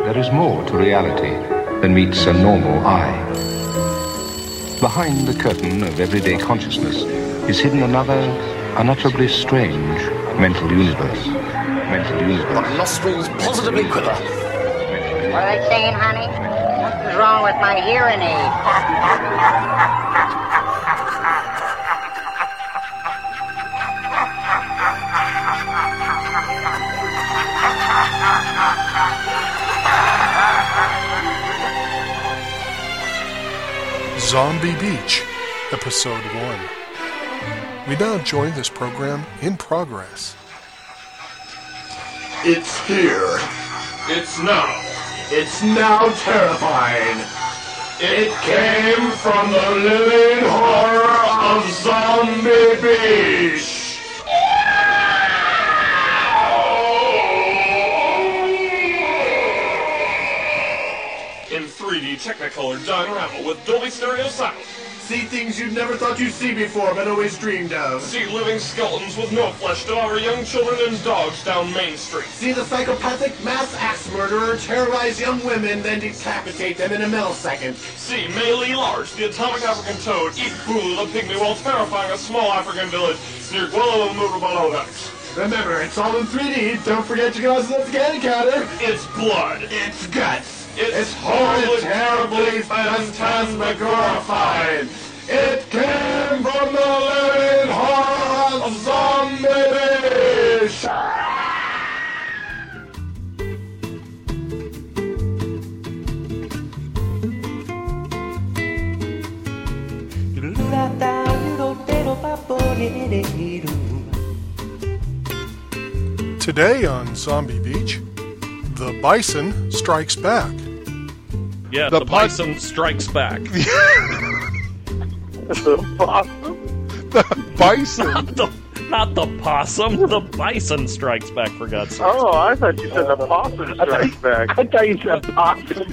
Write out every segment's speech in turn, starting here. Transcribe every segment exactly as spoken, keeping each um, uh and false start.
there is more to reality than meets a normal eye. Behind the curtain of everyday consciousness is hidden another, unutterably strange mental universe. Mental universe. My nostrils positively quiver. What are they saying, honey? Something's wrong with my hearing aid. Zombie Beach, Episode one. We now join this program in progress. It's here. It's now. It's now terrifying. It came from the living horror of Zombie Beach. In three D Technicolor Diorama with Dolby Stereo sound. See things you never thought you'd see before, but always dreamed of. See living skeletons with no flesh devour young children and dogs down Main Street. See the psychopathic mass axe murderer terrorize young women, then decapitate them in a millisecond. See Melee Large, the atomic African toad, eat Boo the pygmy while terrifying a small African village near Guadalajara. Remember, it's all in three D. Don't forget your glasses at the candy counter. It's blood. It's guts. It's, it's horribly, terribly, phantasmagorified. It came from the living horror of Zombie Beach. Today on Zombie Beach, the bison strikes back. Yeah, the the bison pod- strikes back. The possum? The bison. Not the, not the possum. The bison strikes back, for God's sake. Oh, I thought you said the possum strikes back. I thought you said possum.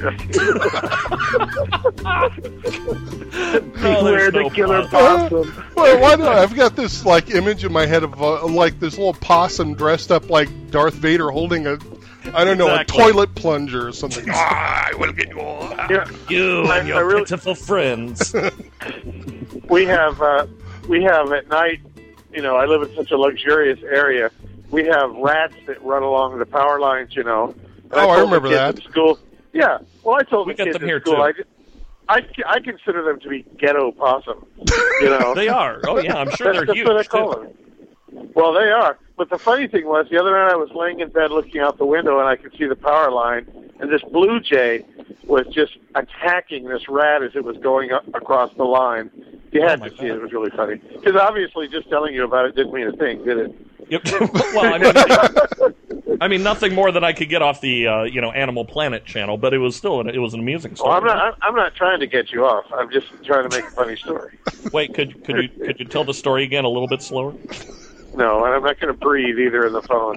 Beware the no killer possum. possum. Well, why do I? I've got this like image in my head of uh, like this little possum dressed up like Darth Vader holding a, I don't know, Exactly. a toilet plunger or something. Ah, I will get you all. Yeah. You I- and your I really- pitiful friends. We have, uh, we have at night, you know, I live in such a luxurious area. We have rats that run along the power lines, you know. And Oh, I told the remember kids that. at school. Yeah. Well, I told We the got kids them at here, school. too. I, I, I consider them to be ghetto possum. You know. They are. Oh, yeah, I'm sure That's they're just what I huge, call too. them. Well, they are. But the funny thing was, the other night I was laying in bed looking out the window, and I could see the power line, and this blue jay was just attacking this rat as it was going up across the line. You had Oh, my to see it. God. It was really funny. Because obviously just telling you about it didn't mean a thing, did it? Yep. Well, I mean, I mean, nothing more than I could get off the uh, you know Animal Planet channel, but it was still an, it was an amusing story. Well, I'm not. I'm- I'm not trying to get you off. I'm just trying to make a funny story. Wait, could could you could you tell the story again a little bit slower? No, and I'm not going to breathe either in the phone.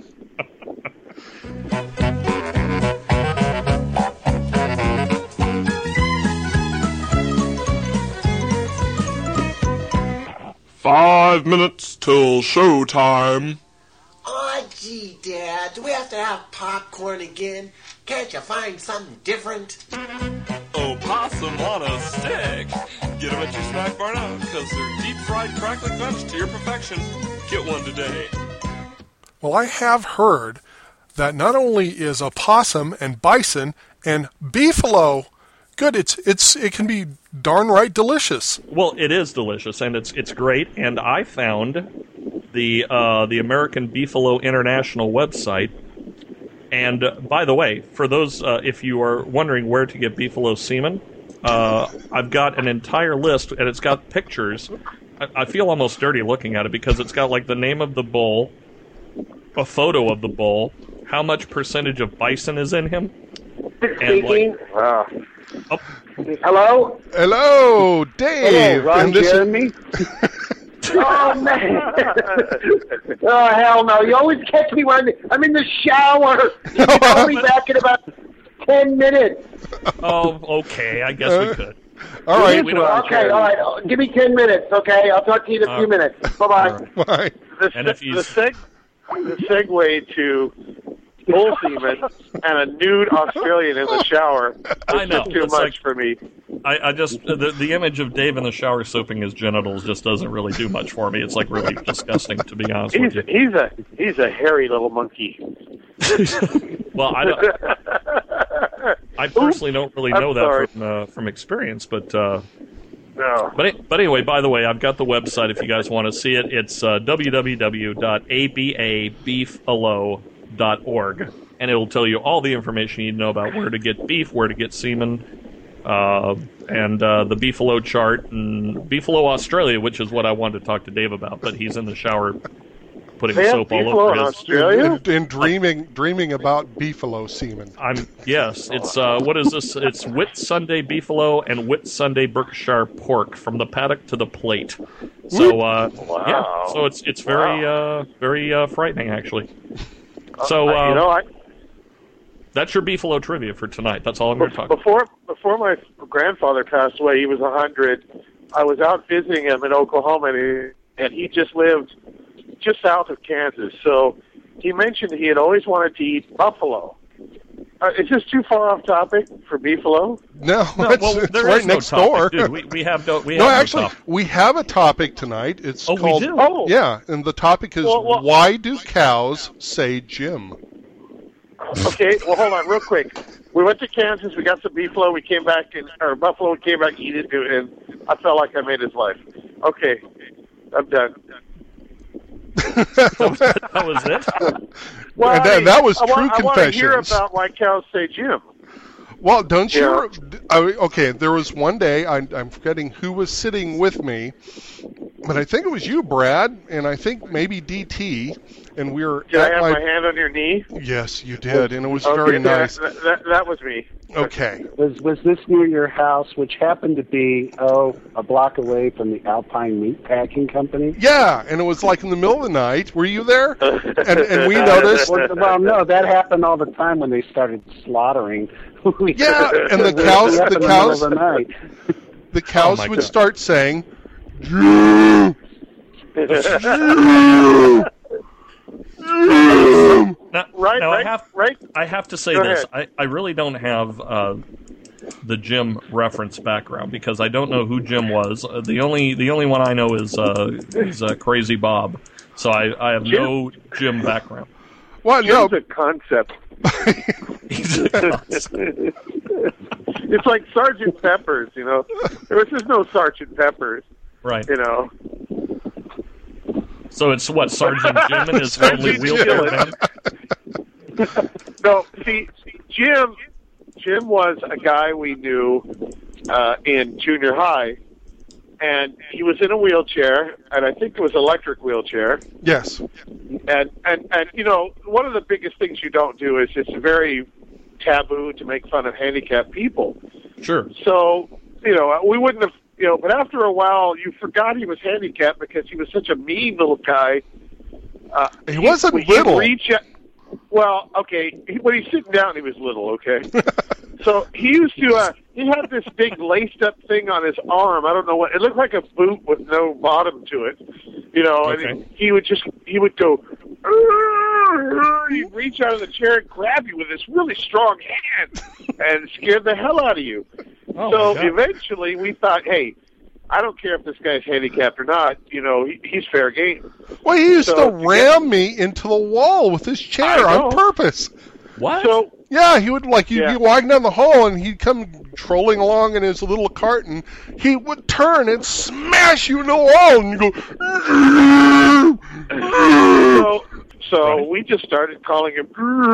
Five minutes till showtime. Oh, gee, Dad, do we have to have popcorn again? Can't you find something different? Opossum on a stick. Get them at your snack bar now, because they're deep-fried crackling crunch to your perfection. Get one today. Well, I have heard that not only is a possum and bison and beefalo good, it's it's it can be darn right delicious. Well, it is delicious, and it's it's great. And I found the uh, the American Beefalo International website. And uh, by the way, for those uh, if you are wondering where to get beefalo semen, uh, I've got an entire list, and it's got pictures. I, I feel almost dirty looking at it because it's got like the name of the bull, a photo of the bull, how much percentage of bison is in him, and Speaking. like, Wow. oh, Hello? Hello, Dave. Hello, Ron And this- Jeremy. Oh, man. Oh, hell no. You always catch me when I'm in the shower. You can call me back in about ten minutes. oh, okay, I guess we could. all right, we don't- Okay, all right. Oh, give me ten minutes, okay? I'll talk to you in a Uh, few minutes. Bye-bye. bye. The, And if the, he's- seg- the segue to bull semen and a nude Australian in the shower. It's I know. just too It's much like- for me. I, I just the the image of Dave in the shower soaping his genitals just doesn't really do much for me. It's like really disgusting, to be honest He's with you. he's a he's a hairy little monkey. Well, I don't, I personally don't really I'm know that sorry. from uh, from experience, but uh, No. but but anyway, by the way, I've got the website if you guys want to see it. It's uh, w w w dot a b a beefalo dot org, and it will tell you all the information you need to know about where to get beef, where to get semen, uh, and uh, the Beefalo chart, and Beefalo Australia, which is what I wanted to talk to Dave about, but he's in the shower putting They have soap all Beefalo over in his... Australia? And, and dreaming, dreaming about beefalo semen. I'm yes. It's uh, what is this? It's Whit Sunday Beefalo and Whit Sunday Berkshire pork from the paddock to the plate. So uh, Wow. yeah, so it's it's very uh, very uh, frightening actually. So Uh, uh, you know, I, that's your Beefalo trivia for tonight. That's all I'm going to talk about. before before my grandfather passed away, he was a hundred. I was out visiting him in Oklahoma, and he, and he just lived just south of Kansas. So he mentioned he had always wanted to eat buffalo. Uh, is this too far off topic for beefalo? No, No, it's, well, it's there right is no next topic, door. dude. We, we have no. We no, have actually, no topic. we have a topic tonight. It's Oh, we called. do? Oh. Yeah, and the topic is Well, well- why do cows say Jim? Okay, well, hold on real quick. We went to Kansas. We got some beefalo. We came back, and or buffalo. We came back and eat it, and I felt like I made his life. Okay, I'm done. That was it. Well, And I that- mean, that was I want, true I want to hear confessions. about why cows say Jim. Well, don't you? Yeah. I, okay, there was one day, I, I'm forgetting who was sitting with me, but I think it was you, Brad, and I think maybe D T, and we were Did I at have my... my hand on your knee? Yes, you did, and it was Okay, very that- nice. That, that, that was me. Okay. Was was this near your house, which happened to be oh a block away from the Alpine Meat Packing Company? Yeah, and it was like in the middle of the night. Were you there? And, and we noticed... Well, well, no, that happened all the time when they started slaughtering. Yeah, and the cows, Up the in the cows, middle of the night. the cows Oh, my would God. start saying, Jim, Jim, Jim. Now, Right, now right, I have right. I have to say Go this. ahead. I, I really don't have uh, the Jim reference background because I don't know who Jim was. Uh, the only the only one I know is uh, is uh, Crazy Bob. So I, I have no Jim background. Well, no, Jim's a concept. He's a concept. It's like Sergeant Pepper's, you know. There was just no Sergeant Pepper's, Right. you know. So it's what Sergeant Jim and his only Sergeant wheelchair Jim. man? No, see, see, Jim, Jim was a guy we knew uh, in junior high, and he was in a wheelchair, and I think it was electric wheelchair. yes. And, and, and, you know, one of the biggest things you don't do is it's very taboo to make fun of handicapped people. Sure. So, you know, we wouldn't have, you know, but after a while, you forgot he was handicapped because he was such a mean little guy. Uh, He wasn't he'd little. Reach out, well, okay, he, when he's sitting down, he was little, okay? So he used to, uh, he had this big laced up thing on his arm. I don't know what, it looked like a boot with no bottom to it, you know, Okay. and he, he would just, he would go, he'd reach out of the chair and grab you with this really strong hand and scare the hell out of you. Oh, so my God. eventually we thought, hey, I don't care if this guy's handicapped or not, you know, he, he's fair game. Well, he used So, to ram me into the wall with his chair I on know. purpose. What? So, Yeah, he would, like, you'd Yeah. be walking down the hall, and he'd come trolling along in his little cart, and he would turn and smash you in the wall, and you go, so, so Right. we just started calling him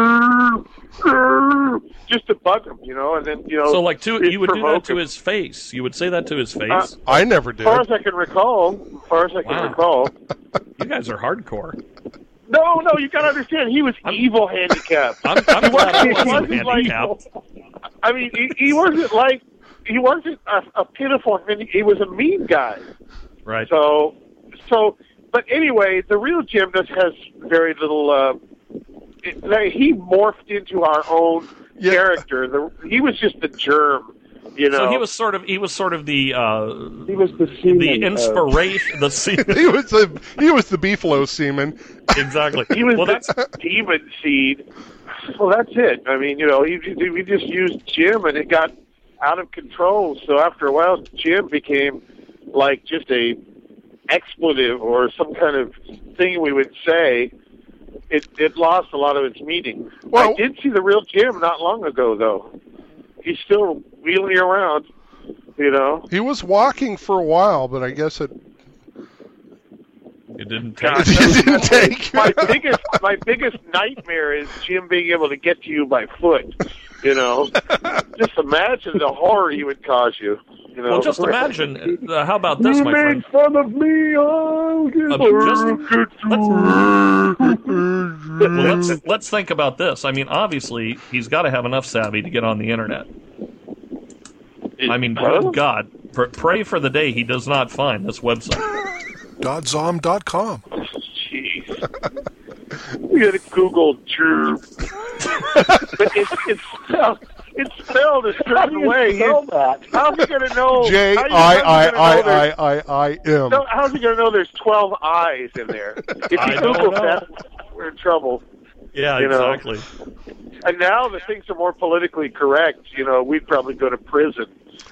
just to bug him, you know, and then, you know. So like to you would do that provoke to him. his face. You would say that to his face. Uh, I never As did. far as I can recall, as far as I can Wow. recall. You guys are hardcore. No, no, you gotta understand, he was evil handicapped. I'm, I'm glad I He wasn't wasn't like- handicapped. I mean, he, he wasn't like, he wasn't a, a pitiful, he was a mean guy. Right. So, so, but anyway, the real Jim just has very little. Uh, it, like, he morphed into our own Yeah. character. The, he was just the germ. You know, So he was sort of he was sort of the uh, He was the seaman. the of- inspiration, the seaman. he was the he was the beefalo seaman. Exactly. he was Well, the that's demon seed. Well, that's it. I mean, you know, he, he, we just used Jim, and it got out of control. So after a while, Jim became like just a expletive or some kind of thing we would say. It it lost a lot of its meaning. Well- I did see the real Jim not long ago, though. He's still wheeling around, you know. He was walking for a while, but I guess it it didn't take. God, it didn't take. my biggest my biggest nightmare is Jim being able to get to you by foot. You know, just imagine the horror he would cause you. You know, Well, just imagine. Uh, how about this, You my made friend? fun of me. I'll get Uh, you. just- let's, well, let's let's think about this. I mean, obviously, he's got to have enough savvy to get on the internet. I mean, good God, pr- pray for the day he does not find this website. .zom dot com. Jeez. We got to Google Drew. But it's, it's spelled it's spelled a How do certain you way. spell that? How's he going to know? J how you- I how's I he gonna know I there's- I I I M. No, how's he going to know there's twelve I's in there? If I you don't Google know. that, we're in trouble. Yeah, You know. exactly. And now that things are more politically correct, you know, we'd probably go to prison.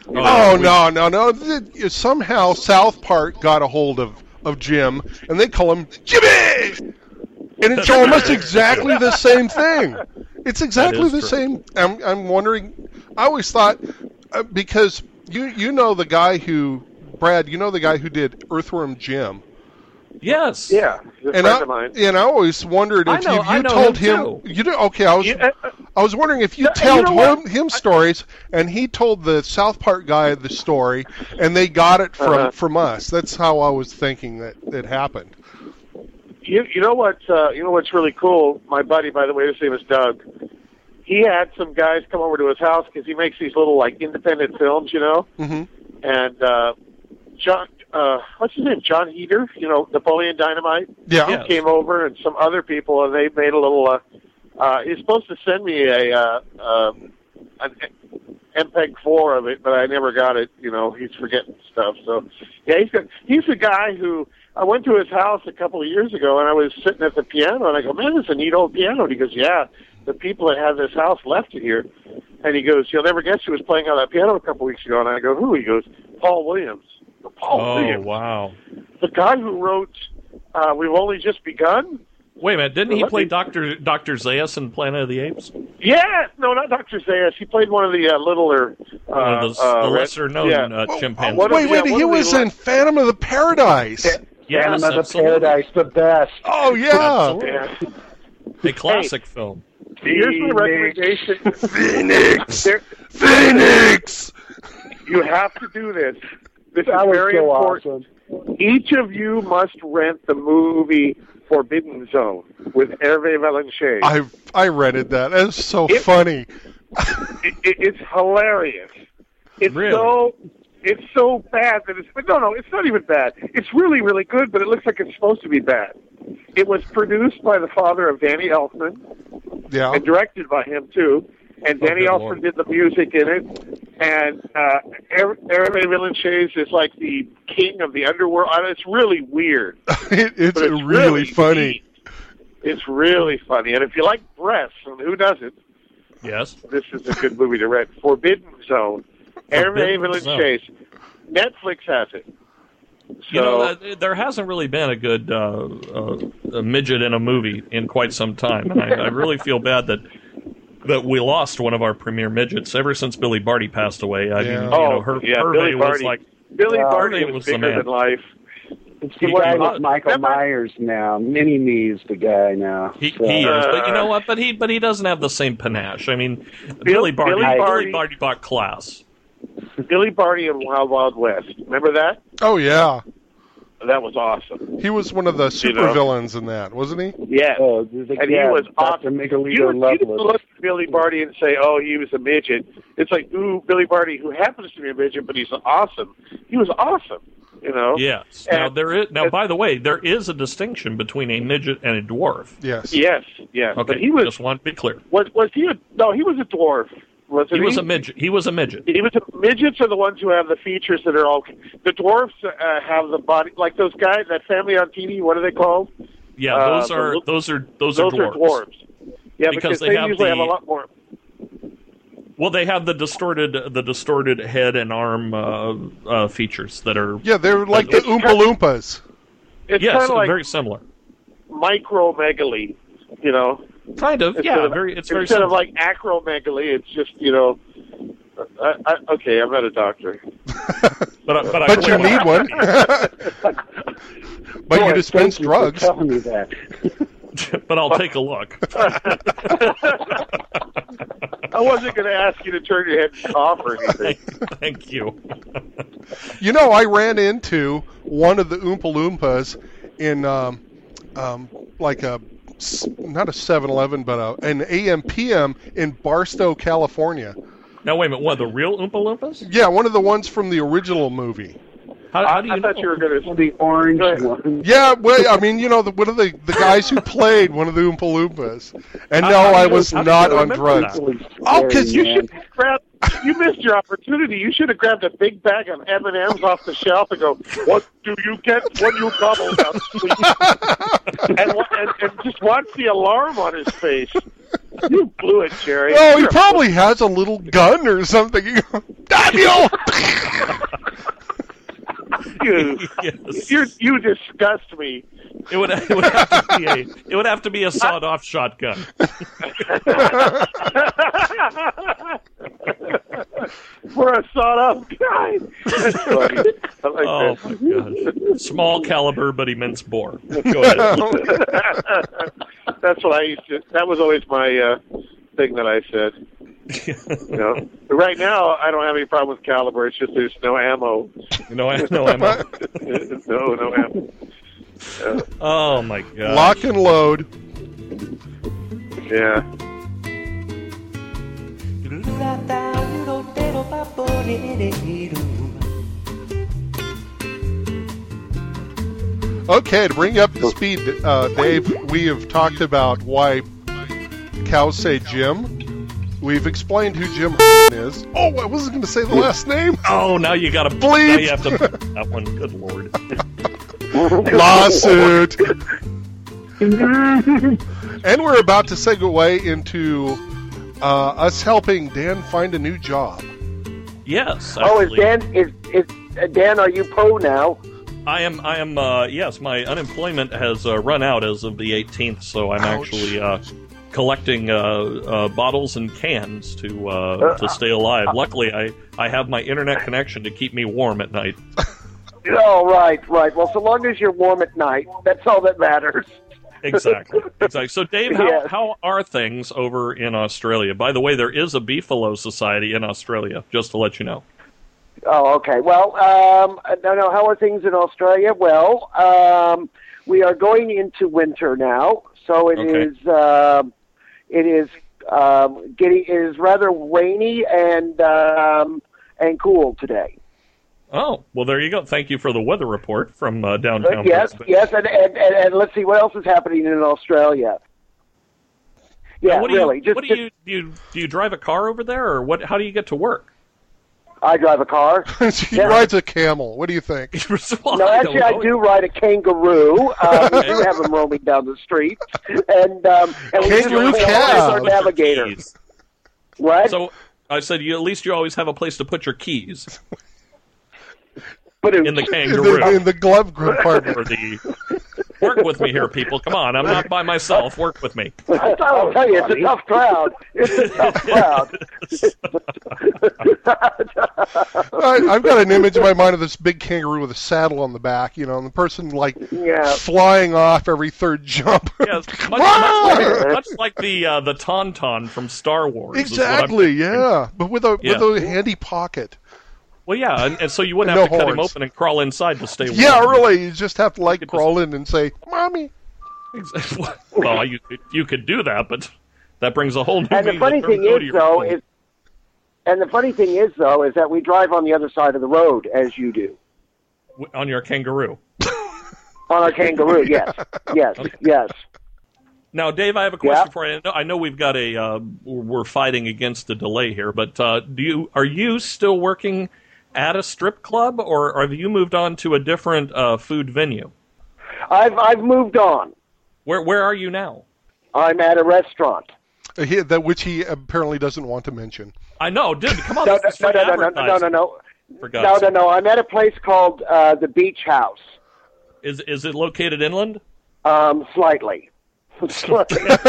Oh no no no! Th- Somehow South Park got a hold of of Jim, and they call him Jimmy, and it's almost exactly the same thing. It's exactly is the true. same. I'm I'm wondering. I always thought uh, because you you know the guy who Brad, you know the guy who did Earthworm Jim. Yes. Yeah, he's a And friend I, of mine. and I always wondered I if know- you, I you know told him, him, too. you did okay. I was You- uh, uh, I was wondering if you No, you told know what? him him stories and he told the South Park guy the story and they got it from Uh-huh. from us. That's how I was thinking that it happened. You, you know what? Uh, you know what's really cool? My buddy, by the way, his name is Doug. He had some guys come over to his house because he makes these little like independent films, you know. hmm And uh, John, uh, what's his name? John Heater. You know, Napoleon Dynamite. Yeah. Yeah. Came over and some other people, and they made a little. Uh, uh, he's supposed to send me a uh, um, an M P E G four of it, but I never got it. You know, he's forgetting stuff. So yeah, he's got, he's the guy who I went to his house a couple of years ago, and I was sitting at the piano, and I go, "Man, this is a neat old piano." And he goes, "Yeah, the people that have this house left it here." And he goes, "You'll never guess who was playing on that piano a couple of weeks ago." And I go, "Who?" He goes, "Paul Williams." I go, Paul Oh, Williams, wow. the guy who wrote uh, "We've Only Just Begun." Wait a minute. Didn't he Let play me- Doctor Doctor Zaius in Planet of the Apes? Yeah, no, not Doctor Zaius. He played one of the uh, littler, uh, One of the, uh, the red- lesser-known yeah. uh, chimpanzees. What- Wait, wait, yeah, he what are was the- in Phantom of the Paradise. Yes, Phantom of the absolutely. Paradise, the best. Oh yeah. Yeah. A classic film. Here's my recommendation. Phoenix. There, Phoenix. you have to do this. This is That was very so important. awesome. Each of you must rent the movie Forbidden Zone with Hervé Valenciennes. I I rented that. That's so It- funny. it, it, it's hilarious. It's Really? so it's so bad that it's but no no it's not even bad. It's really really good, but it looks like it's supposed to be bad. It was produced by the father of Danny Elfman Yeah. and directed by him too. And Oh, Danny good Elfman Lord. did the music in it. And uh, Her- Hervé Valenciennes is like the king of the underworld. I mean, it's really weird. It, it's, But it's really, really funny. neat. It's really funny. And if you like breasts, and who doesn't, Yes. this is a good movie to rent. Forbidden Zone. Hervé Forbidden Valenciennes. Netflix has it. So, You know, uh, there hasn't really been a good uh, uh, a midget in a movie in quite some time, and I, I really feel bad that that we lost one of our premier midgets ever since Billy Barty passed away. I Yeah. mean, you oh, know, her, yeah, Hervé Billy was Barty. like, Billy Yeah. Barty Hervé was, was the bigger man. than life. It's the He guy was- with Michael remember- Myers now. Mini Me's the guy now. he, So- he is, but you Uh, know what? But he but he doesn't have the same panache. I mean, Billy Barty, Billy Billy Barty- Barty bought class. Billy Barty in Wild Wild West. Remember that? Oh yeah. That was awesome. He was one of the You know. supervillains in that, wasn't he? Yes. Oh, the and yeah, he was Doctor awesome. Miguelito You, you didn't Loveless. look at Billy Barty and say, "Oh, he was a midget." It's like, ooh, Billy Barty, who happens to be a midget, but he's awesome. He was awesome. You know. Yes. Now And- there is. Now, by the way, there is a distinction between a midget and a dwarf. Yes. Yes. Yes. Okay, But he was. just want to be clear. Was was he a? No, he was a dwarf. Was it He was he? a midget. He was a midget. He was a, midgets are the ones who have the features that are all. The dwarfs uh, have the body like those guys. That family on T V. What are they called? Yeah, Uh, those are the- those are those, Those are are dwarves. dwarves. Yeah, Because because, they they, have usually the- have a lot more. Well, they have the distorted the distorted head and arm uh, uh, features that are Yeah, they're like the It's Oompa kind- Loompas. It's yes, kind of like very similar. micromegaly, you know. Kind of, Instead yeah. of- Very, it's very instead similar. of like acromegaly, it's just you know. I, I, okay, I'm not a doctor. but I- but I But you really need want one. But Boy, you dispense thank you drugs. For telling me that. but I'll take a look. I wasn't going to ask you to turn your head and cough or anything. Thank you. You know, I ran into one of the Oompa Loompas in um, um, like a s- not a seven eleven, but a, an A M P M in Barstow, California. Now wait a minute. What, the real Oompa Loompas? Yeah, one of the ones from the original movie. How, how do you I thought know? you were going to. The orange one. Yeah, well, I mean, you know, the, one of the, the guys who played one of the Oompa Loompas. And How- no, how do I you- was how do not you on remember drugs. that? Really Oh, 'cause scary, You man. should grab. You missed your opportunity. You should have grabbed a big bag of M and M's off the shelf and go, "What do you get when you gobble that, please?" and, wa- and and just watch the alarm on his face. You blew it, Jerry. Oh, he You're a- probably has a little gun or something. You go, Daniel! You, Yes. you're, you disgust me. It would, it would have to be a it would have to be a sawed-off shotgun. For a sawed-off guy. That's funny. I like Oh that. my gosh! Small caliber but immense bore. Go ahead. That's what I used to. That was always my uh, thing that I said. You know, but right now I don't have any problem with caliber. It's just there's no ammo. no, no ammo. no, no ammo. Uh, Oh my god! Lock and load. yeah. Okay, to bring you up to speed, uh, Dave, we have talked about why cows say Jim. We've explained who Jim is. Oh, I wasn't going to say the last name. Oh, now you got to Bleep. Now you have to that one. Good lord! Lawsuit. And we're about to segue into uh, us helping Dan find a new job. Yes. Oh, is actually. Dan is is uh, Dan? Are you Poe now? I am. I am. Uh, yes, my unemployment has uh, run out as of the eighteenth, so I'm Ouch. actually uh, collecting uh, uh, bottles and cans to uh, to stay alive. Luckily, I, I have my internet connection to keep me warm at night. Oh, right, right. Well, so long as you're warm at night, that's all that matters. Exactly. Exactly. So, Dave, how, Yes. how are things over in Australia? By the way, there is a Beefalo Society in Australia. Just to let you know. Oh, okay. Well, um, no, no. How are things in Australia? Well, um, we are going into winter now, so it Okay. is. Um, it is um, getting. It is rather rainy and um, and cool today. Oh, well, there you go. Thank you for the weather report from uh, downtown. yes, Brisbane. yes, and, and, and, and let's see what else is happening in Australia. Yeah, Now, what do really. You, just, what do just you do? You do you drive a car over there, or what? How do you get to work? I drive a car. He Yeah. rides a camel. What do you think? Well, No, I actually, don't I know. do ride a kangaroo. Um, we do have them roaming down the street, and um, and we just Kangaroo record cab. as our Put your navigator. keys. What? So I said, you at least you always have a place to put your keys But it- in the In kangaroo. the, in the glove compartment. Or the work with me here, people. Come on, I'm not by myself. Work with me. I'll tell you, it's a tough crowd. It's a tough crowd. I, I've got an image in my mind of this big kangaroo with a saddle on the back, you know, and the person like Yeah. flying off every third jump. Yes, much, much, like, much like the uh, the Tauntaun from Star Wars. is what I'm Exactly, picturing. yeah, but with a Yeah. with a handy pocket. Well, yeah, and, and so you wouldn't No have to cut him horns. open and crawl inside to stay warm. Yeah, really, you just have to like could just- crawl in and say, "Mommy." Exactly. Well, you could- you could do that, but that brings a whole new And the meaning funny to thing go is, to your though, phone. is and the funny thing is, though, is that we drive on the other side of the road as you do on your kangaroo. on our kangaroo. Yes, yes, yes. Now, Dave, I have a question Yeah. for you. I know, I know we've got a uh, we're fighting against the delay here, but uh, do you are you still working at a strip club, or, or have you moved on to a different uh, food venue? I've I've moved on. Where where are you now? I'm at a restaurant. Uh, he, that which he apparently doesn't want to mention. I know, dude. Come on, No, this is no, free no, no, no, no, no, advertising. no. For No, God's no, sake. no. I'm at a place called uh, the Beach House. Is is it located inland? Um, slightly. Is there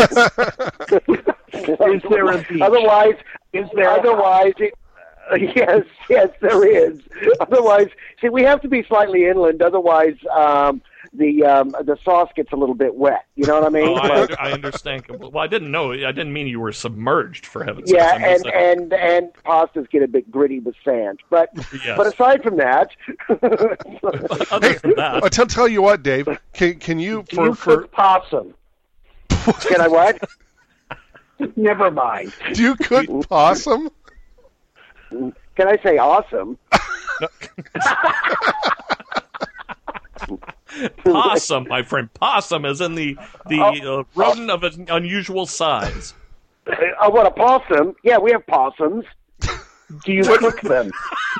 a beach? Otherwise, Is there a- otherwise, it, uh, yes, yes, there is. Otherwise, see, we have to be slightly inland. Otherwise, um, the um, the sauce gets a little bit wet. You know what I mean? Oh, I, Like- under, I understand. completely. Well, I didn't know. I didn't mean you were submerged, for heaven's sakes. yeah, I'm just and, saying- and and pastas get a bit gritty with sand. But Yes. but aside from that, Other than that, I'll tell, tell you what, Dave. Can can you Do for you for cook possum? can I what? Never mind. do you cook possum? Can I say awesome? possum, my friend. Possum is in the the Oh. uh, rodent of an unusual size. Uh, what, a possum? Yeah, we have possums. Do you cook them?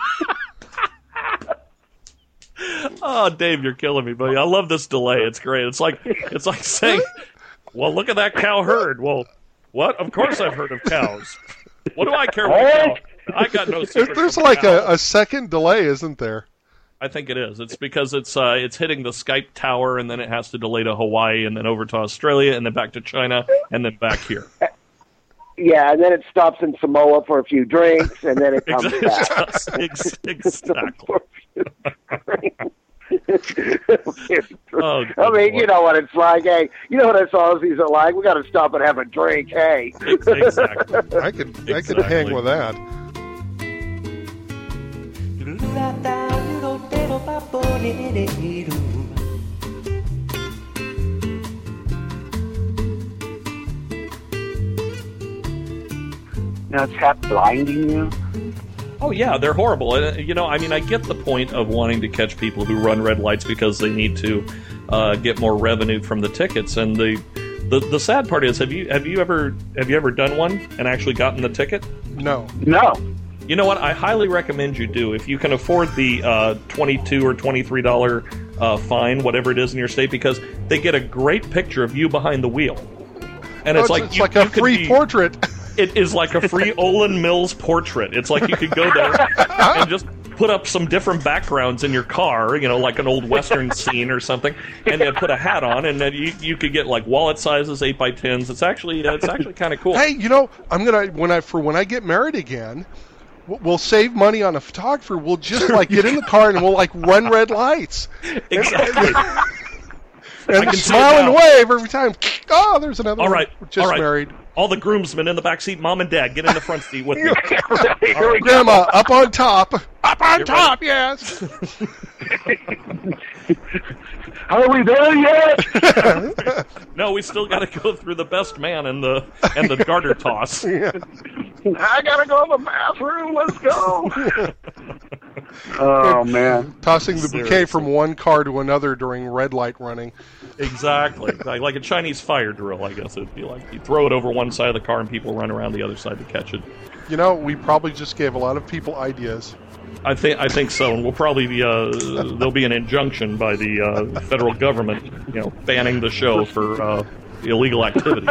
Oh, Dave, you're killing me, buddy. I love this delay. It's great. It's like it's like saying, "Well, look at that cow herd." Well, what? Of course, I've heard of cows. What do I care what cow? I got no secret. There's from like cow. a, a second delay, isn't there? I think it is. It's because it's uh, it's hitting the Skype tower, and then it has to delay to Hawaii, and then over to Australia, and then back to China, and then back here. Yeah, and then it stops in Samoa for a few drinks, and then it comes back. Ex- exactly. Oh, I mean, good you know what it's like. Hey, you know what us Aussies are like. We got to stop and have a drink. Hey, Exactly. I could I could Exactly. hang with that. Now, is that blinding you? Oh yeah, they're horrible. Uh, You know, I mean, I get the point of wanting to catch people who run red lights because they need to uh, get more revenue from the tickets. And the, the the sad part is, have you have you ever have you ever done one and actually gotten the ticket? No. No. You know what? I highly recommend you do if you can afford the uh, twenty-two or twenty-three dollar uh, fine, whatever it is in your state, because they get a great picture of you behind the wheel, and Oh, it's like it's you, like a you could free be- portrait. It is like a free Olin Mills portrait. It's like you could go there and just put up some different backgrounds in your car, you know, like an old Western scene or something, and then put a hat on, and then you you could get like wallet sizes, eight by tens. It's actually uh, it's actually kind of cool. Hey, you know, I'm gonna when I for when I get married again, we'll- we'll save money on a photographer. We'll just like get in the car and we'll like run red lights Exactly. I and can see smile it and now. wave every time. Oh, there's another All one. right, We're just all right. married. All the groomsmen in the back seat, mom and dad, get in the front seat with me. All right, Grandma, up on top. Up on You're top, yes. Are we there yet? No, we still got to go through the best man and the and the garter toss. Yeah. I gotta go to the bathroom. Let's go. Oh man. Tossing the bouquet Seriously. from one car to another during red light running. Exactly, like, like a Chinese fire drill, I guess it'd be like you throw it over one side of the car and people run around the other side to catch it. You know, we probably just gave a lot of people ideas. I think I think so, and we'll probably be uh, there'll be an injunction by the uh, federal government, you know, banning the show for uh, illegal activities.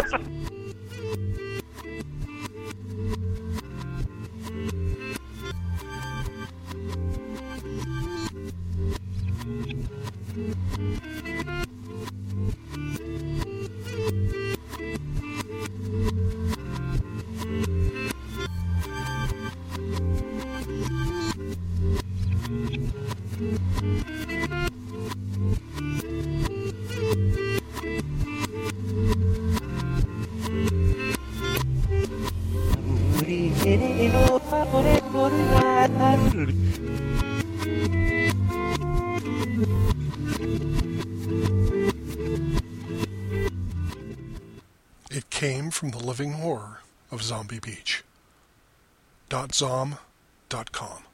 It came from the living horror of Zombie Beach. .zom dot com